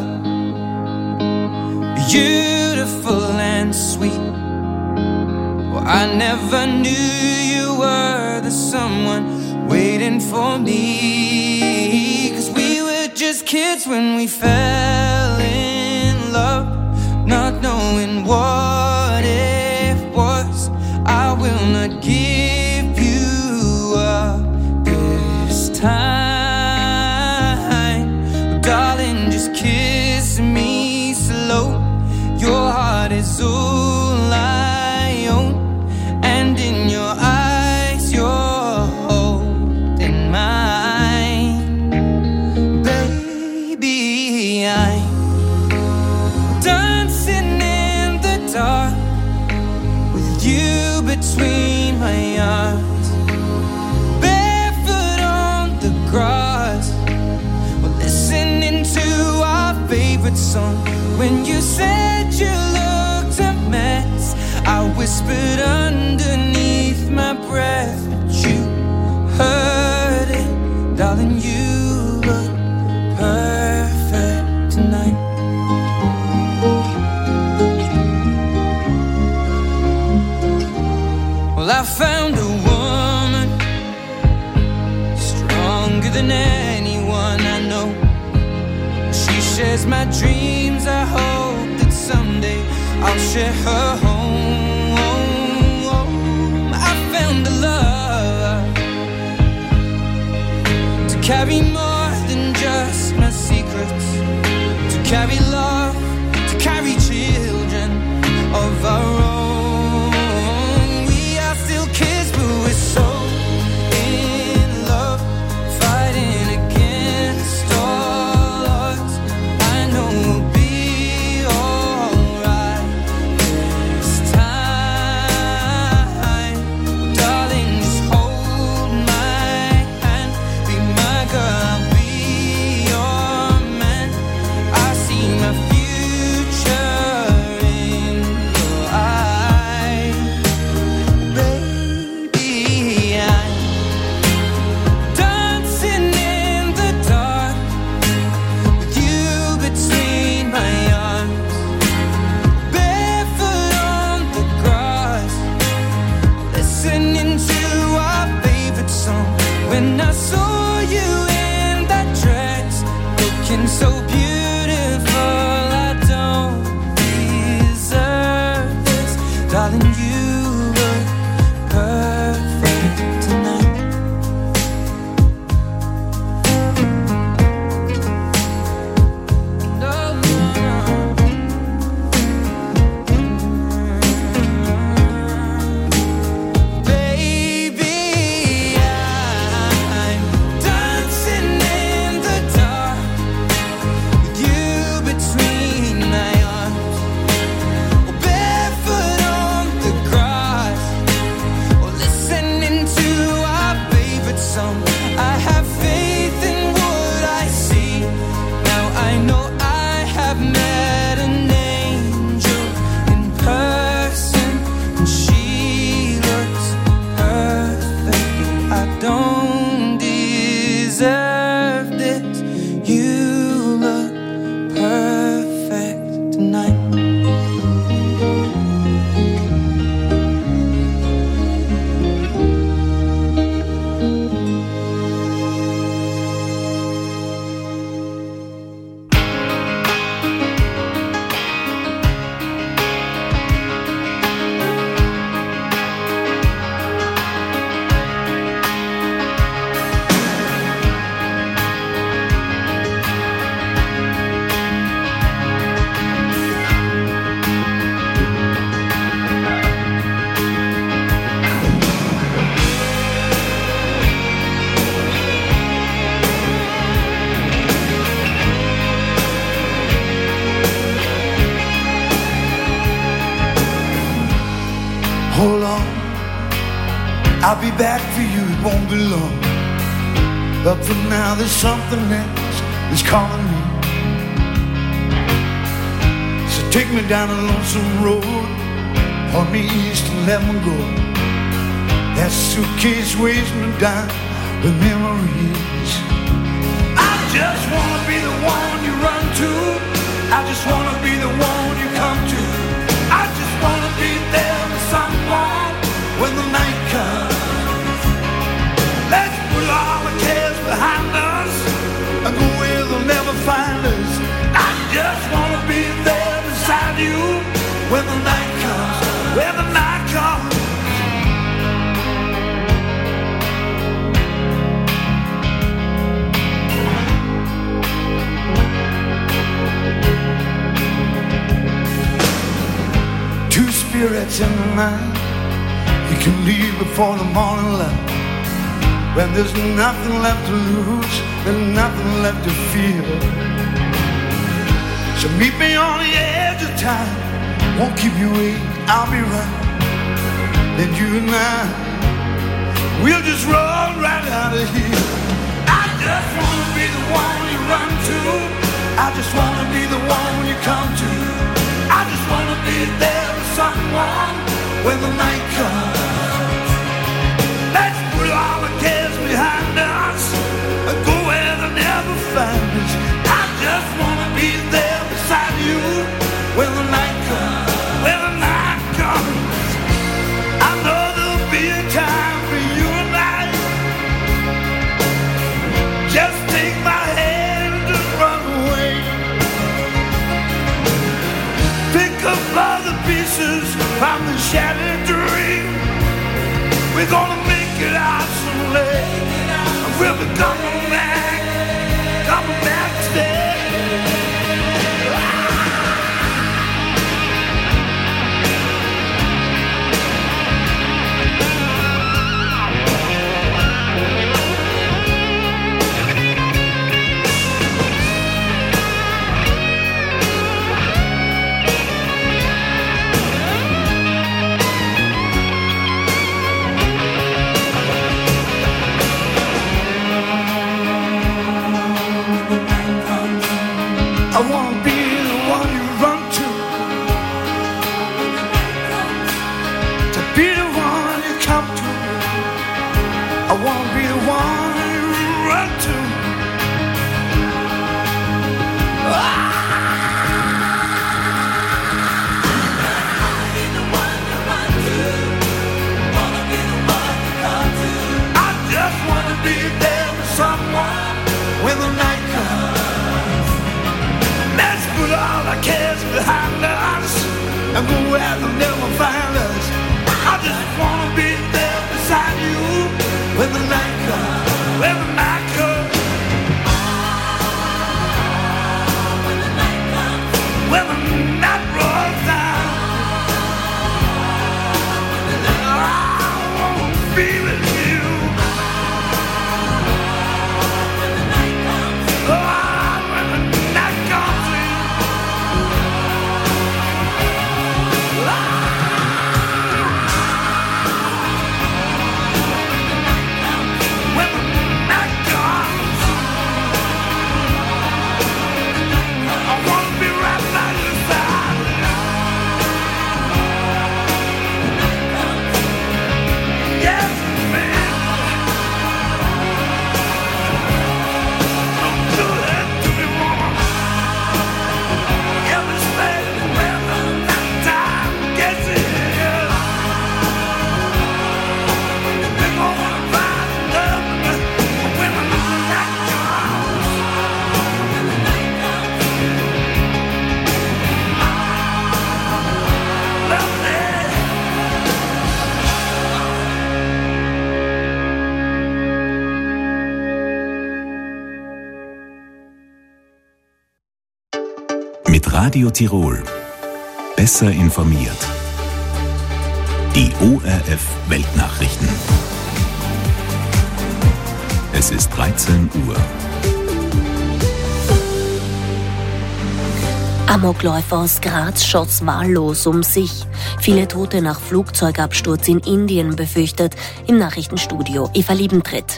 beautiful and sweet. Well, I never knew you were the someone waiting for me. 'Cause we were just kids when we fell in love, not knowing what it was. I will not give you up this time. Darling, just kiss me slow. Your heart is all I own, and in your eyes you're holding mine. Baby, I'm dancing in the dark with you between my arms, barefoot on the grass, listening to our favorite song. When you said you looked a mess, I whispered underneath my breath, but you heard it. Darling, you look perfect tonight. Well, I found a woman stronger than anyone I know. She shares my dreams. I hope that someday I'll share her home. I found a love to carry more than just my secrets, to carry love, to carry children of our own. We are still kids, but we're so in love, fighting against all odds. I know we'll be alright this time. Darling, just hold my hand, be my girl, I'll be your man. I see my future in your eyes. Baby, I'm dancing in the dark with you between my arms, barefoot on the grass, listening to our favorite song. When I saw you in that dress, looking so beautiful, I don't deserve this. Darling, you look perfect tonight. No, no, no. Baby, I'm hold on, I'll be back for you, it won't be long. But for now there's something else that's calling me. So take me down a lonesome road, point me east and let me go. That suitcase weighs me down with memories. I just wanna be the one you run to, I just wanna be the one you come to. I just wanna be there for someone when the night comes. Let's put all the cares behind us and go where they'll never find us. I just wanna be there beside you when the night comes, when the night comes. Two spirits in the night, you can leave before the morning light. When there's nothing left to lose, there's nothing left to fear. So meet me on the edge of time, won't keep you waiting, I'll be right. Then you and I, we'll just roll right out of here. I just wanna be the one you run to, I just wanna be the one you come to. I just wanna be there with someone when the night comes. Let's put all the cares behind us and go where they'll never find us. I just wanna be there beside you when the night comes, when the night comes. I know there'll be a time for you and I. Just take my hand and run away. Pick up all the pieces from the shattered dream. We're gonna make it out someday. We'll be coming back, coming back to stay. I wanna be the one you run to, to be the one you come to. I wanna be the one you run to. Ah! I just wanna be there with someone when the night comes. Let's put all our cares behind us and go where they'll never find us. I just wanna be there beside you when the night comes, when the night comes. When the night comes, when the night rolls down. I wanna be with you. When the night comes, oh, when the night comes. Mit Radio Tirol. Besser informiert. Die O R F Weltnachrichten. Es ist dreizehn Uhr. Amokläufer aus Graz schoss wahllos um sich. Viele Tote nach Flugzeugabsturz in Indien befürchtet. Im Nachrichtenstudio Eva Liebentritt.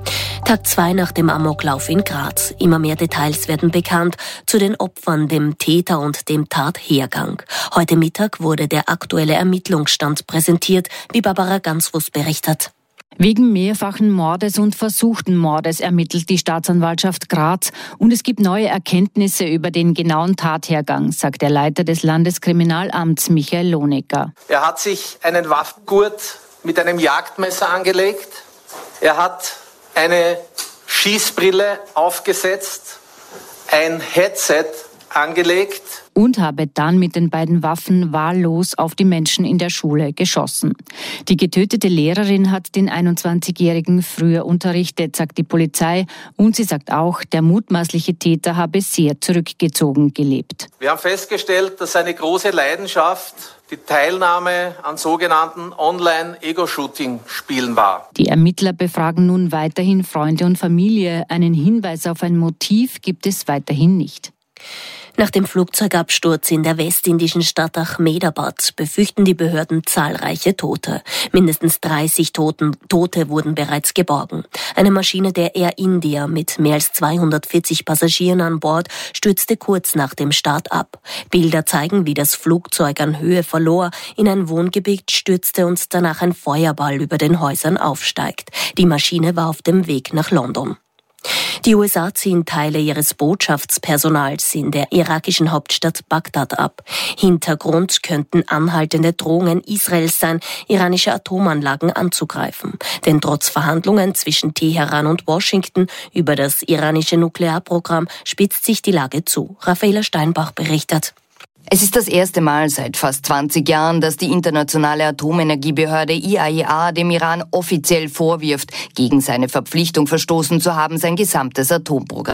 Tag zwei nach dem Amoklauf in Graz. Immer mehr Details werden bekannt zu den Opfern, dem Täter und dem Tathergang. Heute Mittag wurde der aktuelle Ermittlungsstand präsentiert, wie Barbara Gansfuß berichtet. Wegen mehrfachen Mordes und versuchten Mordes ermittelt die Staatsanwaltschaft Graz und es gibt neue Erkenntnisse über den genauen Tathergang, sagt der Leiter des Landeskriminalamts Michael Lohnecker. Er hat sich einen Waffengurt mit einem Jagdmesser angelegt. Er hat eine Schießbrille aufgesetzt, ein Headset angelegt. Und habe dann mit den beiden Waffen wahllos auf die Menschen in der Schule geschossen. Die getötete Lehrerin hat den einundzwanzigjährigen früher unterrichtet, sagt die Polizei. Und sie sagt auch, der mutmaßliche Täter habe sehr zurückgezogen gelebt. Wir haben festgestellt, dass seine große Leidenschaft die Teilnahme an sogenannten Online-Ego-Shooting-Spielen war. Die Ermittler befragen nun weiterhin Freunde und Familie. Einen Hinweis auf ein Motiv gibt es weiterhin nicht. Nach dem Flugzeugabsturz in der westindischen Stadt Ahmedabad befürchten die Behörden zahlreiche Tote. Mindestens dreißig Toten, Tote wurden bereits geborgen. Eine Maschine der Air India mit mehr als zweihundertvierzig Passagieren an Bord stürzte kurz nach dem Start ab. Bilder zeigen, wie das Flugzeug an Höhe verlor, in ein Wohngebiet stürzte und danach ein Feuerball über den Häusern aufsteigt. Die Maschine war auf dem Weg nach London. Die U S A ziehen Teile ihres Botschaftspersonals in der irakischen Hauptstadt Bagdad ab. Hintergrund könnten anhaltende Drohungen Israels sein, iranische Atomanlagen anzugreifen. Denn trotz Verhandlungen zwischen Teheran und Washington über das iranische Nuklearprogramm spitzt sich die Lage zu. Raffaela Steinbach berichtet. Es ist das erste Mal seit fast zwanzig Jahren, dass die internationale Atomenergiebehörde I A E A dem Iran offiziell vorwirft, gegen seine Verpflichtung verstoßen zu haben, sein gesamtes Atomprogramm